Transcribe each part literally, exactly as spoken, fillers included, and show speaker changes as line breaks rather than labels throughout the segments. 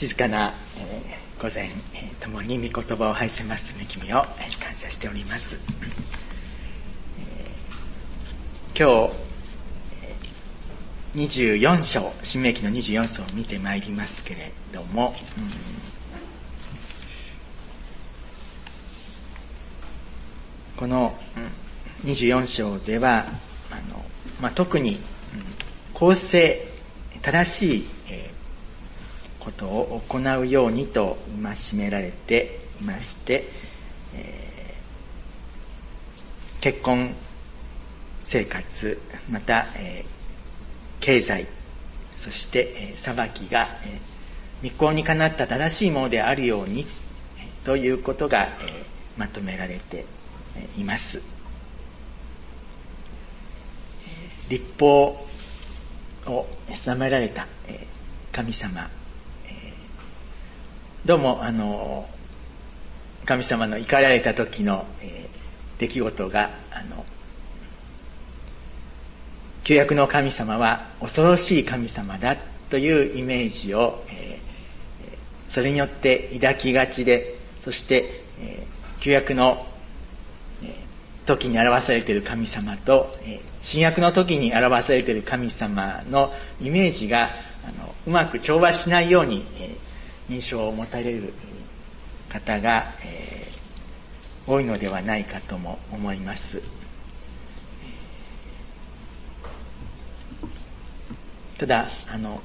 静かな、えー、午前、えー、共に御言葉を拝せます恵みを、えー、感謝しております。えー、今日、えー、にじゅうよん章、新明記のにじゅうよん章を見てまいりますけれども、うん、この、うん、にじゅうよん章ではあの、まあ、特に、うん、公正正しい、えーことを行うようにと戒められていまして、えー、結婚生活また、えー、経済そして、えー、裁きが、えー、御心にかなった正しいものであるように、えー、ということが、えー、まとめられています。えー、律法を定められた、えー、神様どうもあの神様の怒られた時の、えー、出来事があの旧約の神様は恐ろしい神様だというイメージを、えー、それによって抱きがちで、そして、えー、旧約の、えー、時に表されている神様と、えー、新約の時に表されている神様のイメージがあのうまく調和しないように、えー印象を持たれる方が、えー、多いのではないかとも思います。ただあの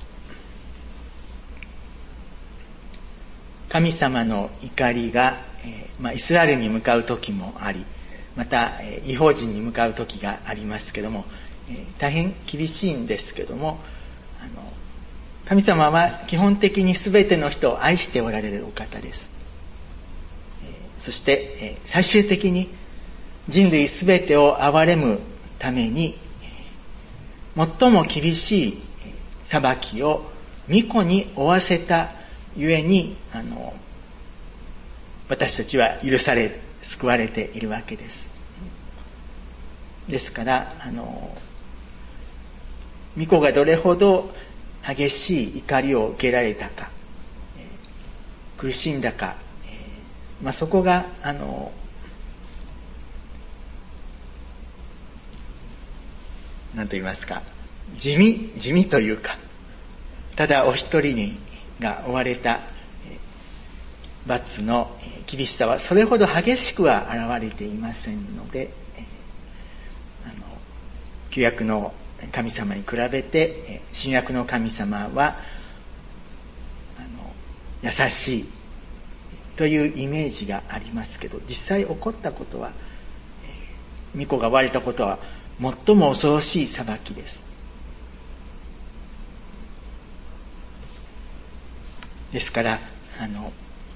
神様の怒りが、えーまあ、イスラエルに向かう時もあり、また、えー、異邦人に向かう時がありますけども、えー、大変厳しいんですけども、あの神様は基本的に全ての人を愛しておられるお方です。えー、そして、えー、最終的に人類全てを憐れむために、えー、最も厳しい裁きを御子に負わせたゆえに、あの私たちは許され、救われているわけです。ですから、あの御子がどれほど激しい怒りを受けられたか、えー、苦しんだか、えーまあ、そこがあの何と言いますか、地味地味というか、ただお一人にが追われた、えー、罰の、えー、厳しさはそれほど激しくは現れていませんので、えー、あの旧約の神様に比べて新約の神様はあの優しいというイメージがありますけど、実際起こったことは、御子が追われたことは最も恐ろしい裁きです。ですからあの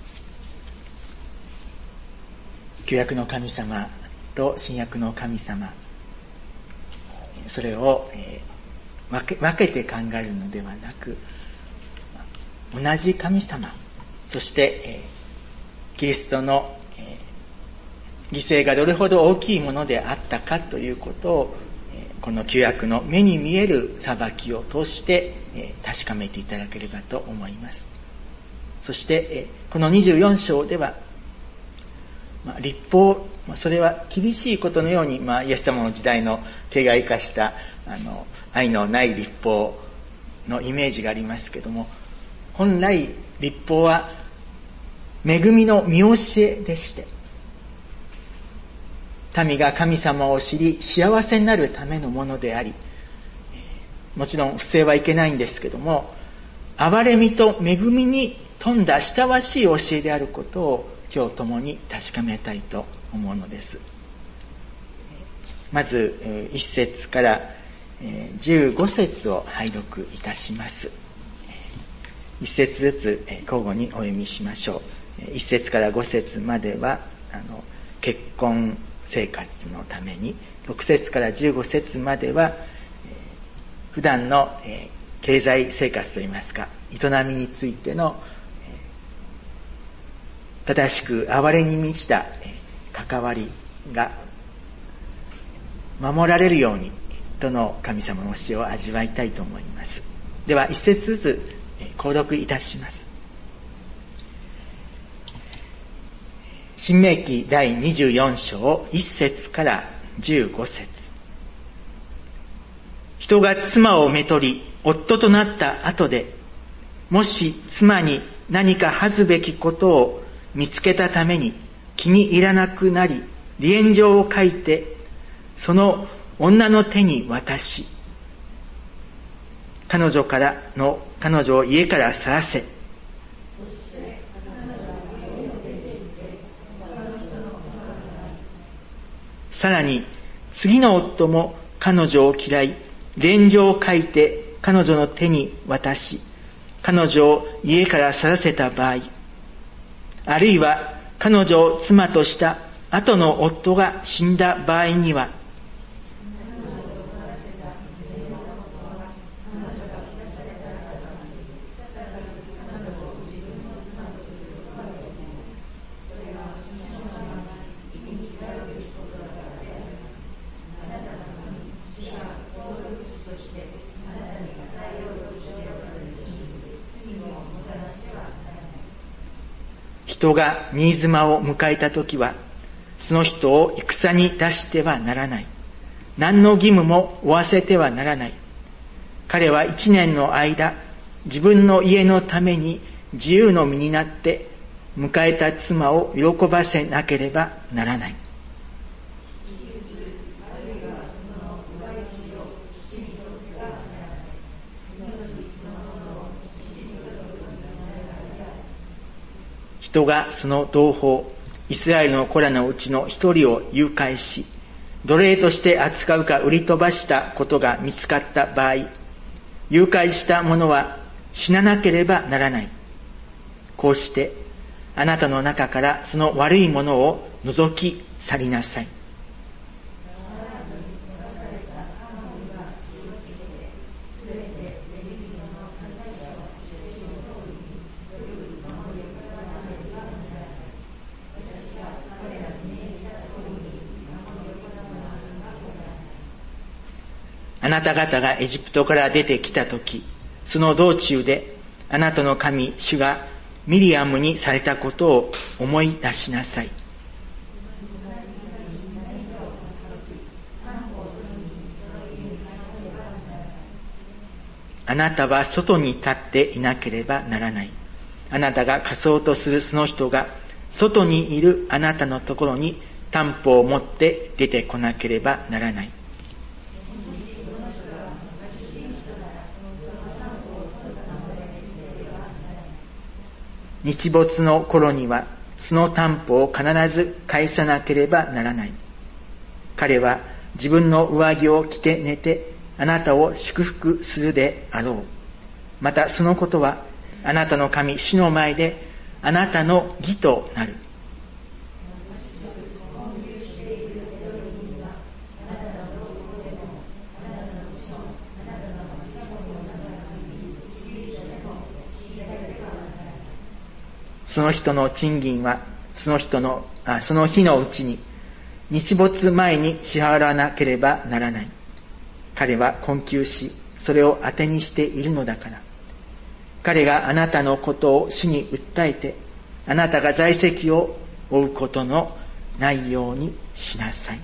旧約の神様と新約の神様、それを、えー、分け、分けて考えるのではなく、同じ神様、そして、えー、キリストの、えー、犠牲がどれほど大きいものであったかということを、えー、この旧約の目に見える裁きを通して、えー、確かめていただければと思います。そして、えー、このにじゅうよん章では、まあ、律法、それは厳しいことのように、まあ、イエス様の時代の形骸化したあの愛のない律法のイメージがありますけども、本来律法は恵みの見教えでして、民が神様を知り幸せになるためのものであり、もちろん不正はいけないんですけども、憐れみと恵みに富んだ親しい教えであることを今日共に確かめたいと思うのです。まず一節からじゅうご節を拝読いたします。一節ずつ交互にお読みしましょう。一節から五節まではあの結婚生活のために、六節からじゅうご節までは普段の経済生活といいますか、営みについての正しく憐れに満ちた関わりが守られるようにとの神様の教えを味わいたいと思います。では一節ずつ購読いたします。 申命記第にじゅうよん章いっ節からじゅうご節。人が妻をめとり夫となった後で、もし妻に何か恥ずべきことを見つけたために気に入らなくなり、離縁状を書いてその女の手に渡し、彼女からの彼女を家から去らせ、さらに次の夫も彼女を嫌い、離縁状を書いて彼女の手に渡し、彼女を家から去らせた場合、あるいは彼女を妻とした後の夫が死んだ場合には、人が新妻を迎えたときは、その人を戦に出してはならない。何の義務も負わせてはならない。彼は一年の間、自分の家のために自由の身になって迎えた妻を喜ばせなければならない。人がその同胞、イスラエルの子らのうちの一人を誘拐し、奴隷として扱うか売り飛ばしたことが見つかった場合、誘拐した者は死ななければならない。こうして、あなたの中からその悪いものを除き去りなさい。あなた方がエジプトから出てきたとき、その道中であなたの神主がミリアムにされたことを思い出しなさい。あなたは外に立っていなければならない。あなたが貸そうとするその人が外にいるあなたのところに担保を持って出てこなければならない。日没の頃にはその担保を必ず返さなければならない。彼は自分の上着を着て寝てあなたを祝福するであろう。またそのことはあなたの神主の前であなたの義となる。その人の賃金はその人のあその日のうちに日没前に支払わなければならない。彼は困窮しそれを当てにしているのだから。彼があなたのことを主に訴えてあなたが在籍を負うことのないようにしなさい。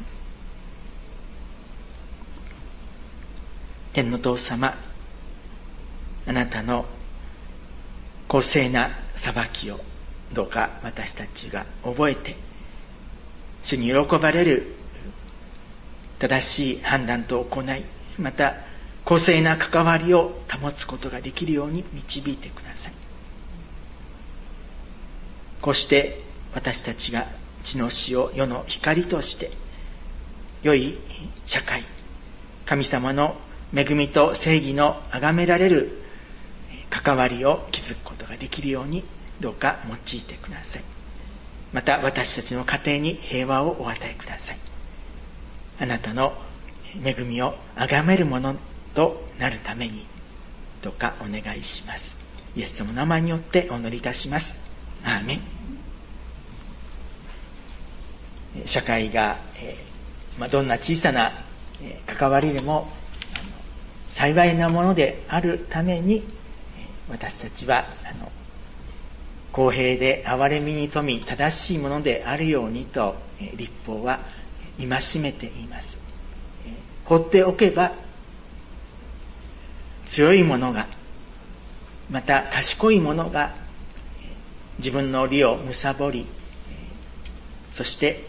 天の父様、あなたの公正な裁きをどうか私たちが覚えて、主に喜ばれる正しい判断と行い、また公正な関わりを保つことができるように導いてください。こうして私たちが地の死を世の光として良い社会、神様の恵みと正義の崇められる関わりを築くことができるようにどうか用いてください。また私たちの家庭に平和をお与えください。あなたの恵みを崇めるものとなるためにどうかお願いします。イエス様の名前によってお祈りいたします。アーメン。社会が、えーまあ、どんな小さな、えー、関わりでもあの幸いなものであるために、えー、私たちはあの公平で憐れみに富み正しいものであるようにと律法は戒めています。放っておけば強い者が、また賢い者が自分の利を貪り、そして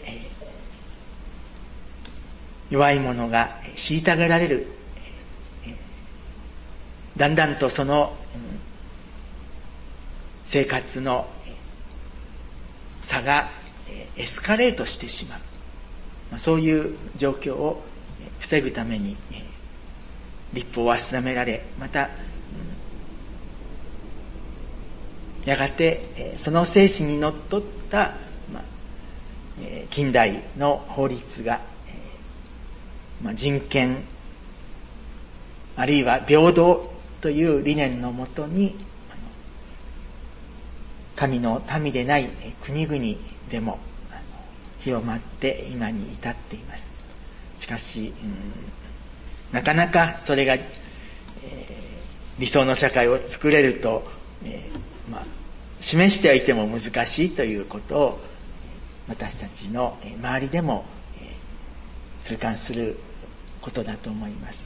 弱い者が虐げられる。だんだんとその生活の差がエスカレートしてしまう。そういう状況を防ぐために律法は定められ、またやがてその精神にのっとった近代の法律が人権あるいは平等という理念のもとに神の民でない国々でも広まって今に至っています。しかし、うん、なかなかそれが、えー、理想の社会を作れると、えーまあ、示してはいても難しいということを私たちの周りでも、えー、痛感することだと思います。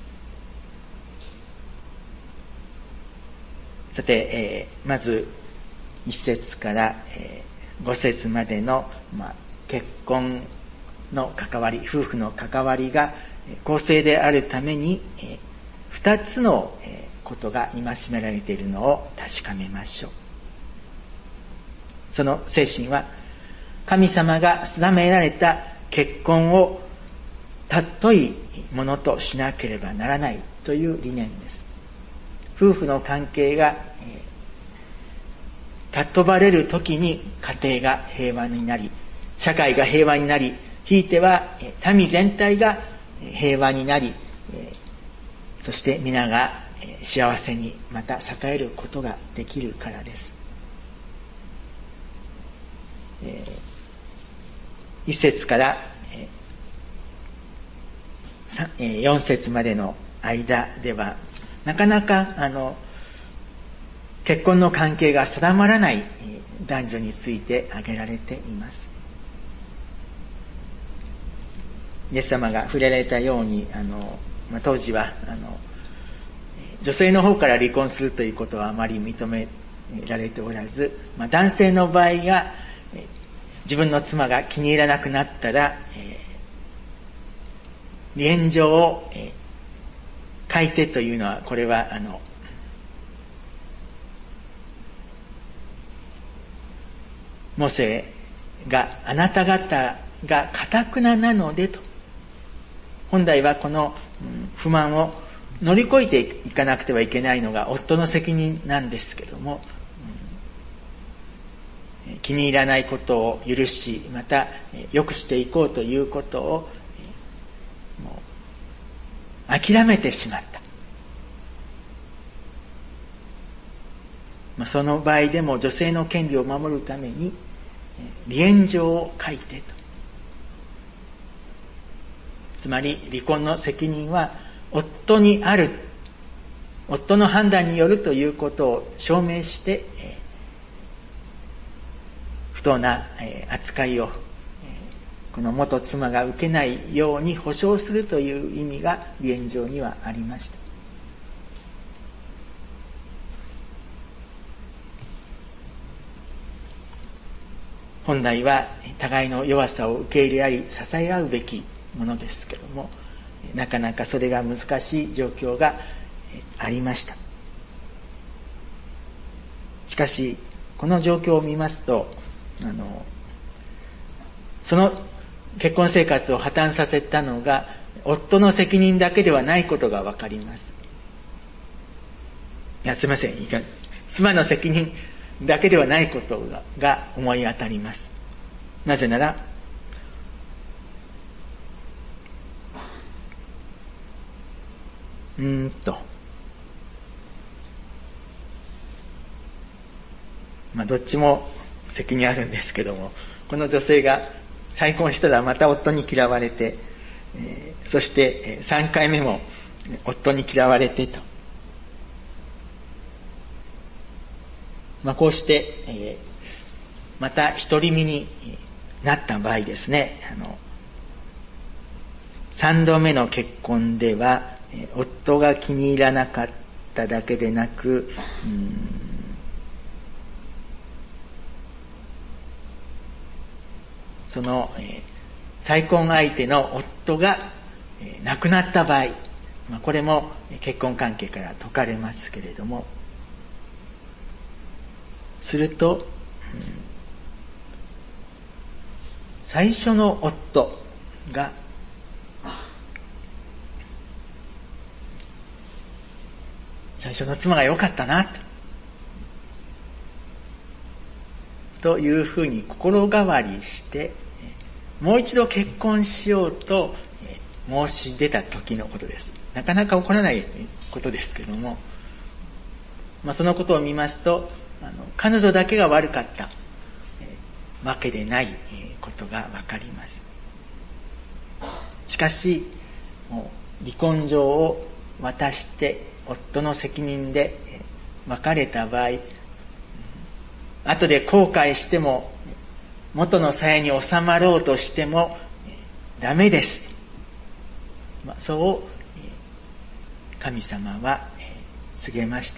さて、えー、まず一節から、えー、五節までの、まあ、結婚の関わり、夫婦の関わりが公正であるために、えー、二つの、えー、ことが戒められているのを確かめましょう。その精神は、神様が定められた結婚を尊いものとしなければならないという理念です。夫婦の関係が、えー、尊ばれるときに家庭が平和になり、社会が平和になり、ひいては民全体が平和になり、そして皆が幸せにまた栄えることができるからです。一節から四節までの間では、なかなかあの結婚の関係が定まらない男女について挙げられています。イエス様が触れられたように、あの、まあ、当時はあの女性の方から離婚するということはあまり認められておらず、まあ、男性の場合が自分の妻が気に入らなくなったら、えー、離縁状を、えー、書いてというのは、これはあのモーセがあなた方が堅ななのでと、本来はこの不満を乗り越えていかなくてはいけないのが夫の責任なんですけども、気に入らないことを許し、また良くしていこうということをもう諦めてしまった。まあ、その場合でも女性の権利を守るために離縁状を書いてと。つまり離婚の責任は夫にある、夫の判断によるということを証明して、えー、不当な、えー、扱いを、えー、この元妻が受けないように保証するという意味が離縁状にはありました。本来は互いの弱さを受け入れ合い支え合うべきものですけども、なかなかそれが難しい状況がありました。しかしこの状況を見ますと、あのその結婚生活を破綻させたのが夫の責任だけではないことがわかります。いや、すみません、いか妻の責任だけではないことが、が思い当たります。なぜなら、うーんと、まあどっちも責任あるんですけども、この女性が再婚したらまた夫に嫌われて、えー、そしてさんかいめも夫に嫌われてと。まあこうして、えーまた独り身になった場合ですね、あの三度目の結婚では夫が気に入らなかっただけでなく、うん、その、えー、再婚相手の夫が、えー、亡くなった場合、まあ、これも結婚関係から解かれますけれども、すると、うん、最初の夫が最初の妻が良かったなというふうに心変わりしてもう一度結婚しようと申し出た時のことです。なかなか起こらないことですけども、まあ、そのことを見ますと、あの彼女だけが悪かったわけでないことがわかります。しかしもう離婚状を渡して夫の責任で別れた場合、後で後悔しても元の鞘に収まろうとしてもダメです。まあ、そう神様は告げました。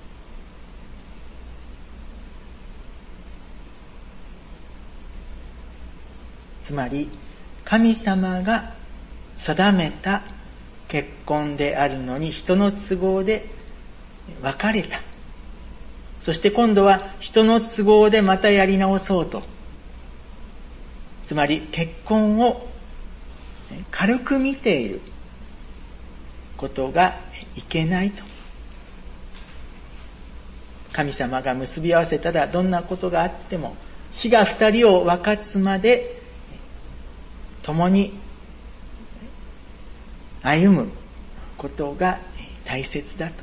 つまり神様が定めた結婚であるのに人の都合で別れた。そして今度は人の都合でまたやり直そうと。つまり結婚を軽く見ていることがいけないと。神様が結び合わせたらどんなことがあっても死が二人を分かつまで共に歩むことが大切だと。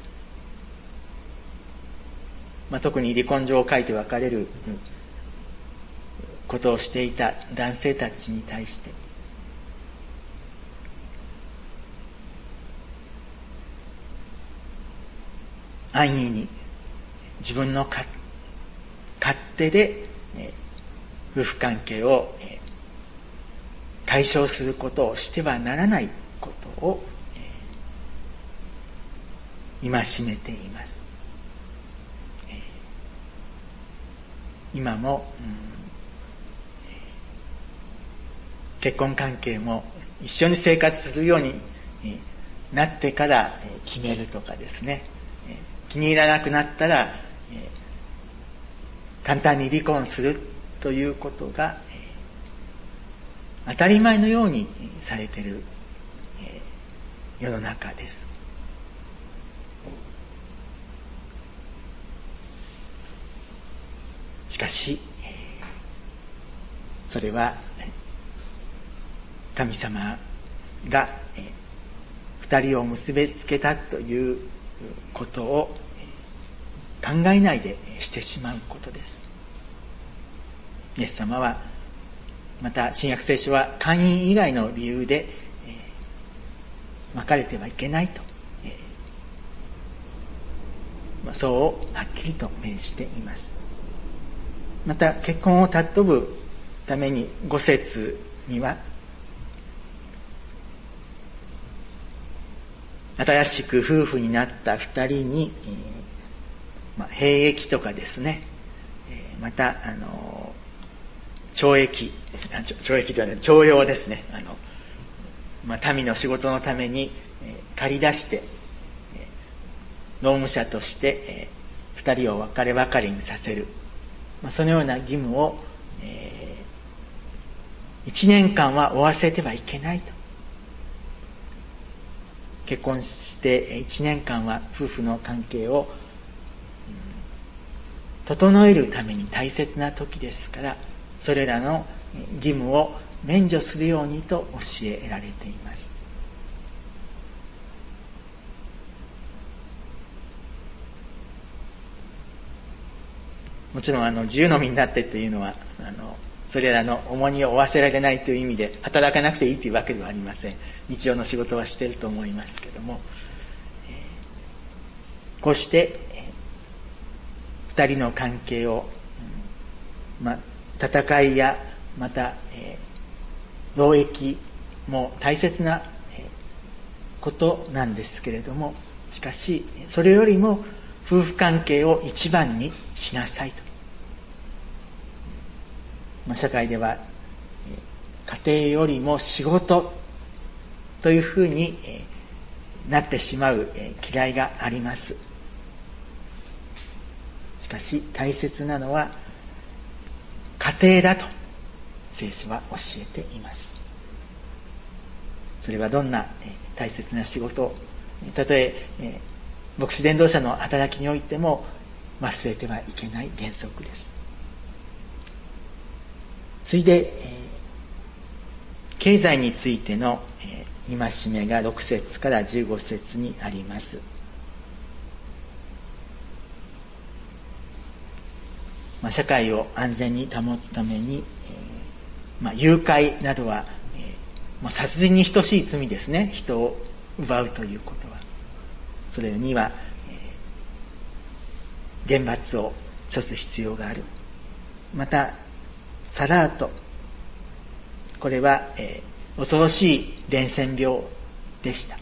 まあ、特に離婚状を書いて別れることをしていた男性たちに対して安易に自分の勝手で夫婦関係を解消することをしてはならないことを戒めています。今も、うん、結婚関係も一緒に生活するようになってから決めるとかですね、気に入らなくなったら簡単に離婚するということが当たり前のようにされている世の中です。しかしそれは神様が二人を結びつけたということを考えないでしてしまうことです。イエス様はまた新約聖書は姦淫以外の理由で別れてはいけないと、そうはっきりと命じています。また結婚を尊ぶために五節には新しく夫婦になった二人に、まあ、兵役とかですね、またあの懲役懲役ではない徴用ですね、あの、まあ、民の仕事のために借り出して農務者として二人を別れ別れにさせる、まあ、そのような義務を、えー、一年間は負わせてはいけないと。結婚して一年間は夫婦の関係を、うん、整えるために大切な時ですから、それらの義務を免除するようにと教えられています。もちろんあの自由の身になってっていうのはあのそれらの重荷を負わせられないという意味で働かなくていいというわけではありません。日常の仕事はしていると思いますけども、こうして二人の関係を、まあ、 戦いやまた、えー、労役も大切なことなんですけれども、しかしそれよりも夫婦関係を一番にしなさいと。まあ、社会では家庭よりも仕事というふうになってしまう嫌いがあります。しかし大切なのは家庭だと聖書は教えています。それはどんな大切な仕事、たとえ牧師伝道者の働きにおいても忘れてはいけない原則です。ついで、経済についての戒めがろく節からじゅうご節にあります。まあ、社会を安全に保つために、えーまあ、誘拐などは、えー、もう殺人に等しい罪ですね。人を奪うということは。それには、えー、厳罰を処す必要がある。また、サラート。これは、えー、恐ろしい伝染病でした。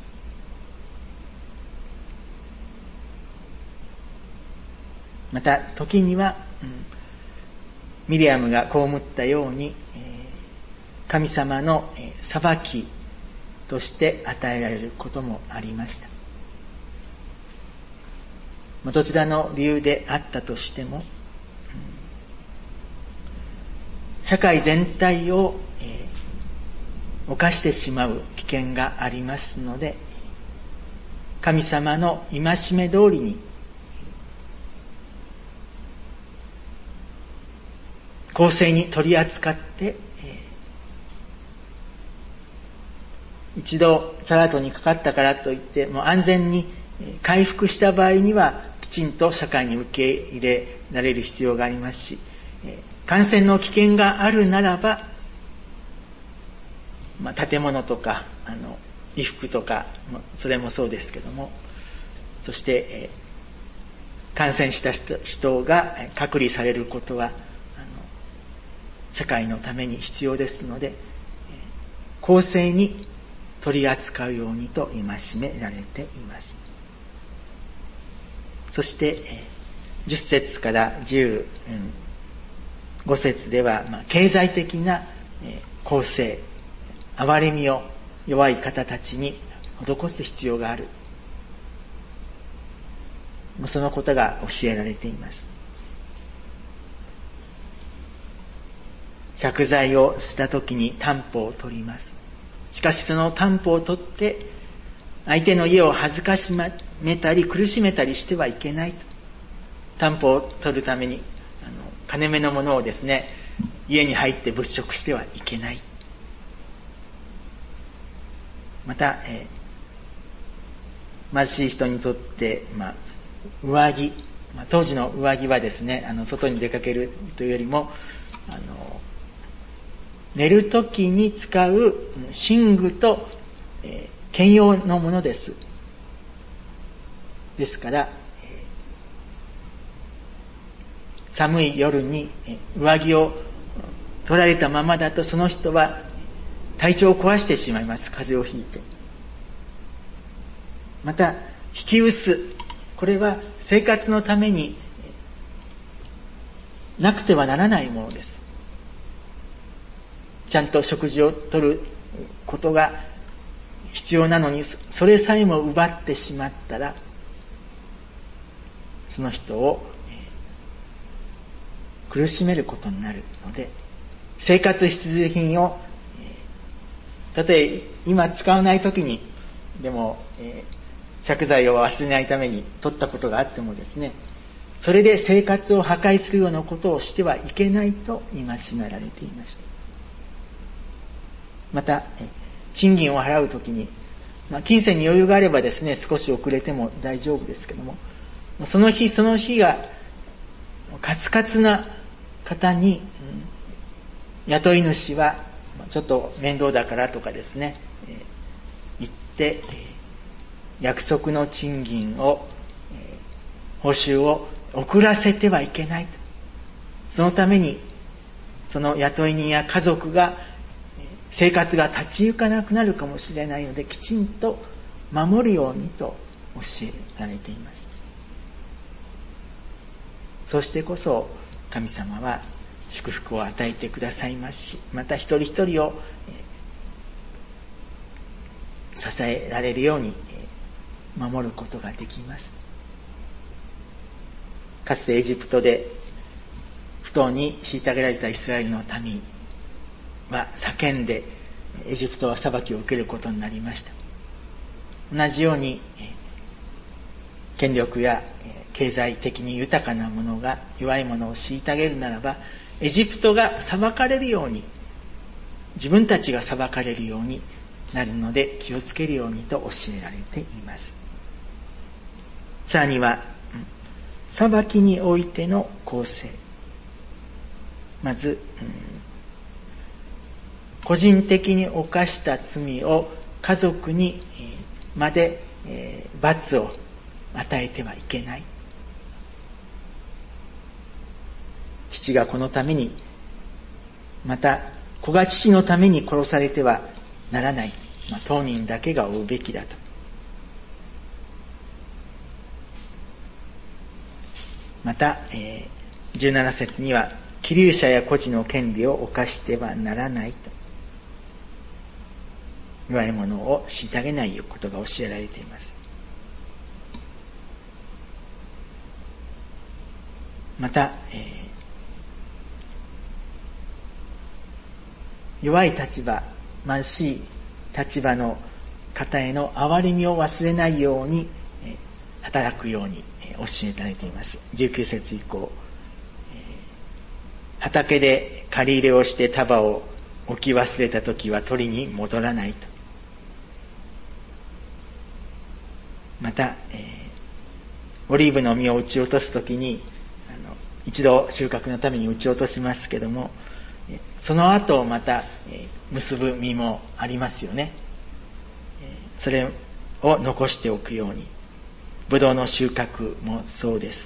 また、時には、うん、ミリアムが被ったように、えー、神様の、えー、裁きとして与えられることもありました。まあ、どちらの理由であったとしても、うん、社会全体を、えー、犯してしまう危険がありますので、神様の戒め通りに公正に取り扱って、えー、一度サラートにかかったからといってもう安全に回復した場合にはきちんと社会に受け入れられる必要がありますし、えー、感染の危険があるならば、まあ、建物とかあの衣服とかそれもそうですけども、そして、えー、感染した人、人が隔離されることは社会のために必要ですので、公正に取り扱うようにと戒められています。そしてじゅっ節からじゅうご節では、まあ、経済的な公正、憐れみを弱い方たちに施す必要がある、そのことが教えられています。借財をしたときに担保を取ります。しかしその担保を取って相手の家を恥ずかしめたり苦しめたりしてはいけないと。担保を取るためにあの金目のものをですね、家に入って物色してはいけない。また、えー、貧しい人にとって、まあ、上着、まあ、当時の上着はですね、あの外に出かけるというよりもあの寝るときに使う寝具と、えー、兼用のものです。ですから、えー、寒い夜に上着を取られたままだとその人は体調を壊してしまいます。風邪をひいて。また、引き薄。これは生活のためになくてはならないものです。ちゃんと食事をとることが必要なのに、それさえも奪ってしまったら、その人を苦しめることになるので、生活必需品を、たとえ今使わないときに、でも、えー、借財を忘れないために取ったことがあってもですね、それで生活を破壊するようなことをしてはいけないと戒められていました。また、賃金を払うときに、まあ、金銭に余裕があればですね、少し遅れても大丈夫ですけども、その日その日がカツカツな方に、うん、雇い主はちょっと面倒だからとかですね、えー、言って、えー、約束の賃金を、えー、報酬を遅らせてはいけないと。そのためにその雇い人や家族が生活が立ち行かなくなるかもしれないので、きちんと守るようにと教えられています。そしてこそ神様は祝福を与えてくださいますし、また一人一人を支えられるように守ることができます。かつてエジプトで不当に虐げられたイスラエルの民は叫んでエジプトは裁きを受けることになりました。同じように権力や経済的に豊かな者が弱い者を虐げるならば、エジプトが裁かれるように、自分たちが裁かれるようになるので気をつけるようにと教えられています。さらには裁きにおいての公正。まず、うん、個人的に犯した罪を家族にまで、えー、罰を与えてはいけない。父が子のために、また子が父のために殺されてはならない。まあ、当人だけが負うべきだと。また、えー、じゅうなな節には、寄留者や孤児の権利を侵してはならないと。弱い者を虐げないことが教えられています。また、えー、弱い立場、貧しい立場の方への憐れみを忘れないように、えー、働くように、えー、教えられています。じゅうきゅう節以降、えー、畑で借り入れをして束を置き忘れたときは取りに戻らないと。また、えー、オリーブの実を打ち落とすときに、あの、一度収穫のために打ち落としますけども、その後また、えー、結ぶ実もありますよね。えー、それを残しておくように、ブドウの収穫もそうです。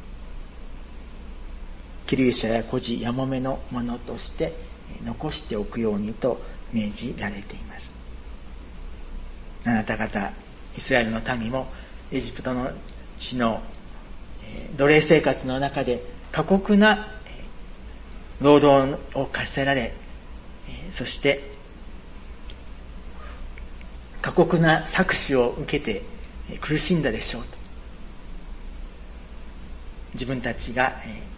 寄留者や孤児やもめのものとして残しておくようにと命じられています。あなた方イスラエルの民もエジプトの地の奴隷生活の中で過酷な労働を課せられ、そして過酷な搾取を受けて苦しんだでしょうと。自分たちが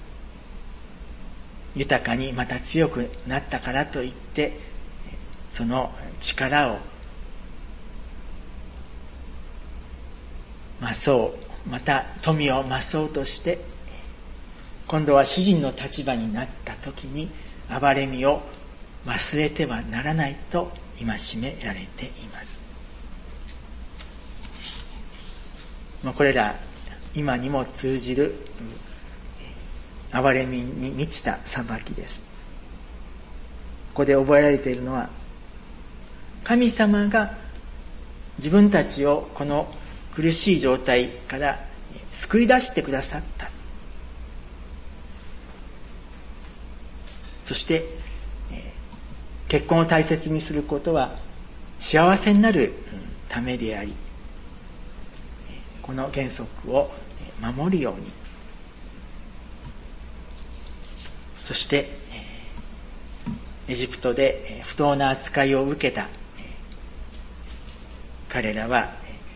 豊かにまた強くなったからといってその力を増そう、また富を増そうとして今度は主人の立場になった時に憐れみを忘れてはならないと戒められています。これら今にも通じる憐れみに満ちた裁きです。ここで覚えられているのは、神様が自分たちをこの苦しい状態から救い出してくださった。そして、結婚を大切にすることは幸せになるためであり、この原則を守るように、そしてエジプトで不当な扱いを受けた彼らは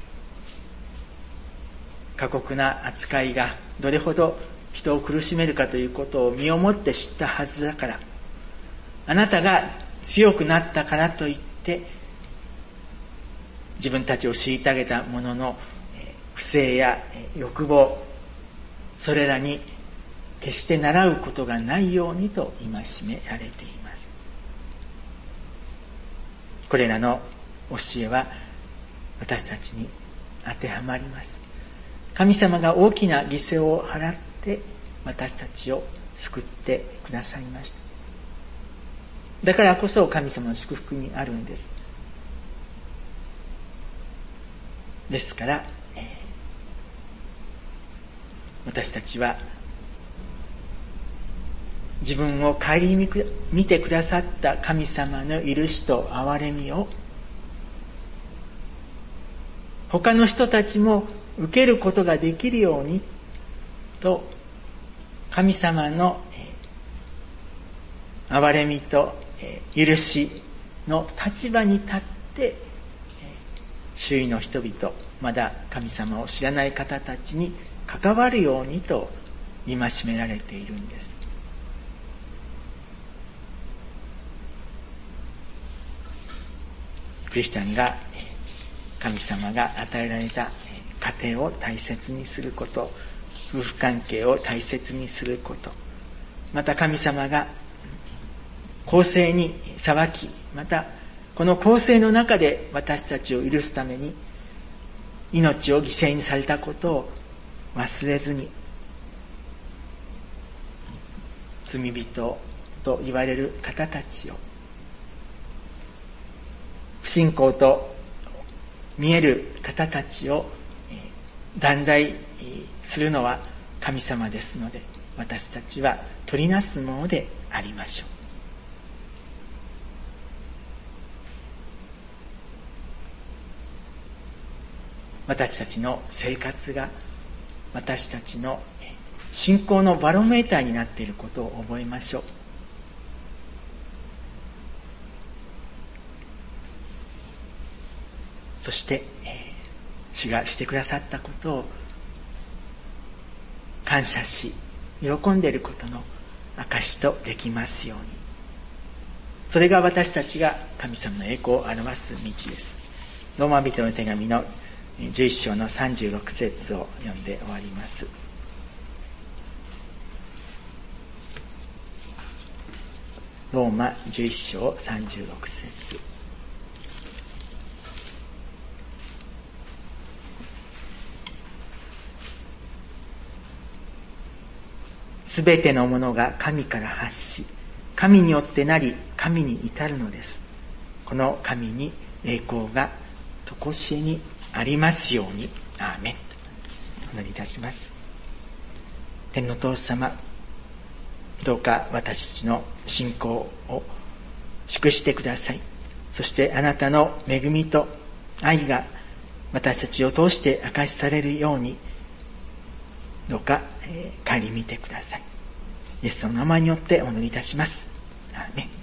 過酷な扱いがどれほど人を苦しめるかということを身をもって知ったはずだから、あなたが強くなったからといって自分たちを虐げた者の不正や欲望、それらに決して習うことがないようにと戒められています。これらの教えは私たちに当てはまります。神様が大きな犠牲を払って私たちを救ってくださいました。だからこそ神様の祝福にあるんです。ですから、えー、私たちは自分を顧みてくださった神様の許しと憐れみを他の人たちも受けることができるようにと、神様の憐れみと許しの立場に立って周囲の人々、まだ神様を知らない方たちに関わるようにと戒められているんです。クリスチャンが神様が与えられた家庭を大切にすること、夫婦関係を大切にすること、また神様が公正に裁き、またこの公正の中で私たちを許すために命を犠牲にされたことを忘れずに、罪人と言われる方たちを、不信仰と見える方たちを断罪するのは神様ですので、私たちは取りなすものでありましょう。私たちの生活が私たちの信仰のバロメーターになっていることを覚えましょう。そして、えー、主がしてくださったことを感謝し、喜んでいることの証とできますように。それが私たちが神様の栄光を表す道です。ローマ人の手紙のじゅういっ章のさんじゅうろく節を読んで終わります。ローマじゅういっ章さんじゅうろく節。すべてのものが神から発し、神によってなり、神に至るのです。この神に栄光が常しえにありますように。アーメン。お祈りいたします。天の父様、どうか私たちの信仰を祝してください。そしてあなたの恵みと愛が私たちを通して明かしされるように、どうか、えー、顧みてください。イエスの名前によってお祈りいたします。アーメン。